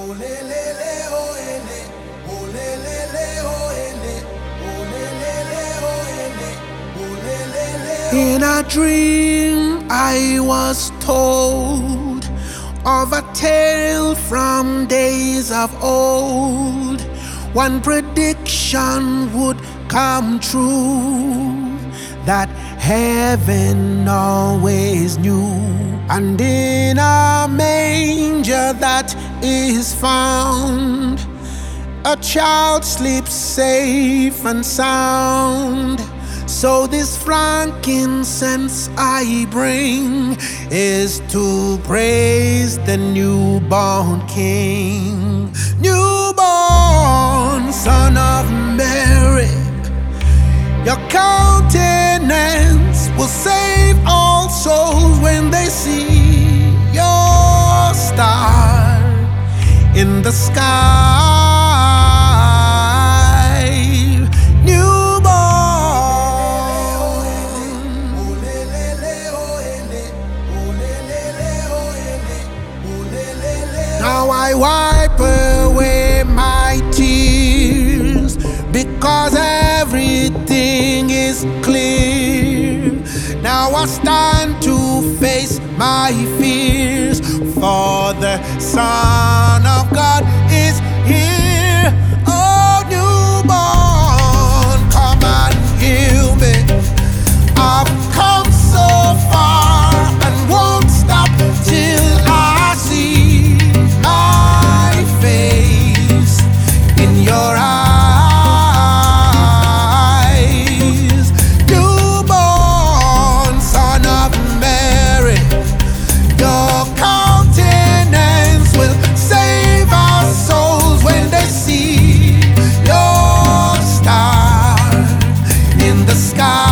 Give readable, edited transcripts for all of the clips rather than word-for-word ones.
In a dream I was told of a tale from days of old. One prediction would come true that heaven always knew. And in a manger that is found, a child sleeps safe and sound. So this frankincense I bring is to praise the newborn King. Newborn Son of Mary, your countenance will save all souls when they see your star in the sky. Now I wipe away my tears because everything is clear. Now I stand to face my fears, for the Son of God is here. Oh, newborn, come and heal me. I've come so far and won't stop till I see my face in your eyes. Newborn Son of Mary, your countenance will save our souls when they see your star in the sky.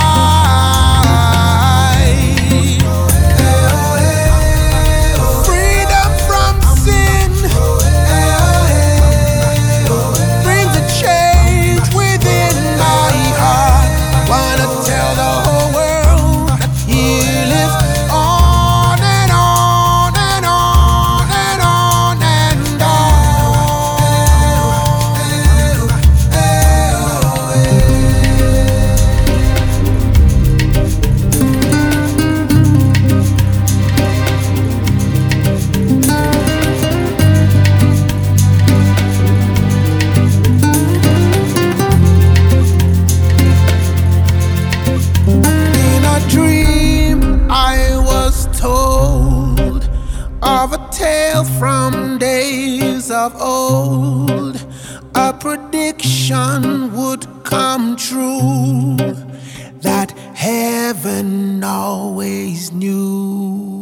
Of a tale from days of old, a prediction would come true that heaven always knew.